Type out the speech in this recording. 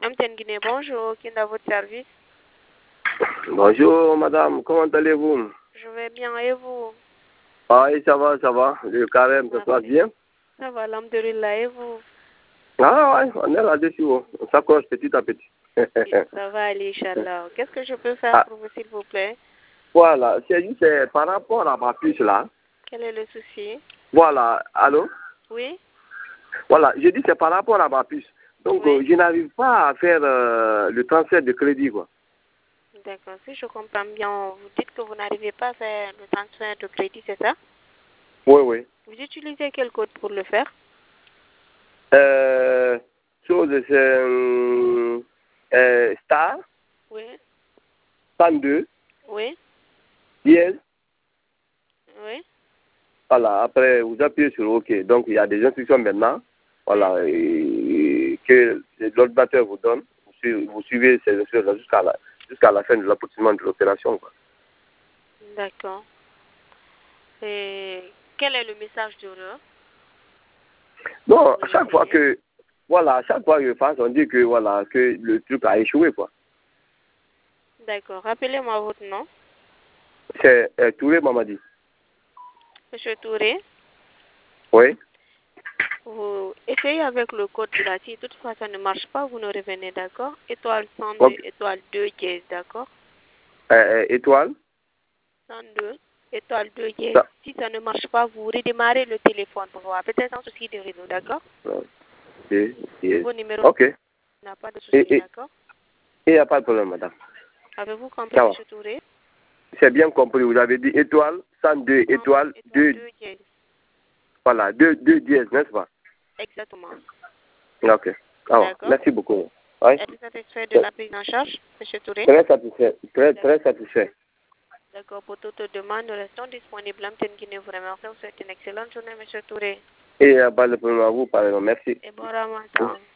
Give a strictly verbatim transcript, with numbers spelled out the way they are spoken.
Blamten Guinée, bonjour. Qui est à votre service? Bonjour madame, comment allez-vous? Je vais bien et vous? Ah oui, ça va, ça va. Le carême, ça se passe bien? Ça va, alhamdoulilah, et vous? Ah ouais, on est là-dessus, on s'accroche petit à petit. Ça va aller, Inch'Allah. Qu'est-ce que je peux faire Ah. pour vous, s'il vous plaît? Voilà, c'est juste euh, par rapport à ma puce là. Quel est le souci? Voilà, allô? Oui? Voilà, je dis c'est par rapport à ma puce. Donc Oui. euh, je n'arrive pas à faire euh, le transfert de crédit quoi. D'accord, si je comprends bien, vous dites que vous n'arrivez pas à faire le transfert de crédit, c'est ça? Oui, oui. Vous utilisez quel code pour le faire? Euh, chose, c'est euh, euh, star Oui. trente-deux, Oui. dièse. Oui. Voilà, après vous appuyez sur OK. Donc il y a des instructions maintenant. Voilà, et, et que l'ordinateur vous donne. Vous suivez, vous suivez ces instructions jusqu'à la, jusqu'à la fin de l'aboutissement de l'opération. quoi. D'accord. Et quel est le message d'erreur? Non, à chaque fois que, voilà, à chaque fois que je fasse, on dit que, voilà, que le truc a échoué, quoi. D'accord. Rappelez-moi votre nom. C'est euh, Touré Mamadi. Monsieur Touré, Oui. vous essayez avec le code là. Si toutefois ça ne marche pas, vous nous revenez, d'accord? Étoile cent deux, Ok. étoile deux, dièse, d'accord? Euh, euh, étoile. cent deux, étoile deux, dièse. Ça. Si ça ne marche pas, vous redémarrez le téléphone pour voir. Peut-être un souci de réseau, d'accord? Et, et, Vos numéros ok. n'a pas de souci, Et il d'accord? n'y a pas de problème, madame. Avez-vous compris, Ça va. monsieur Touré? C'est bien compris. Vous avez dit étoile, cent deux, étoile, Étoile deux, deux, dièse. voilà, deux, deux dièses, n'est-ce pas? Exactement. Ok. Ah, ouais. D'accord. Merci beaucoup. Oui. Êtes-vous satisfait de la prise en charge, monsieur Touré? Très satisfait. Très, très satisfait. D'accord, pour toute demande, nous restons disponibles. Amten Guinée vous remercie. Vous souhaite une excellente journée, monsieur Touré. Et euh, pas le problème à vous, pardon. Merci. Et bon ramadan.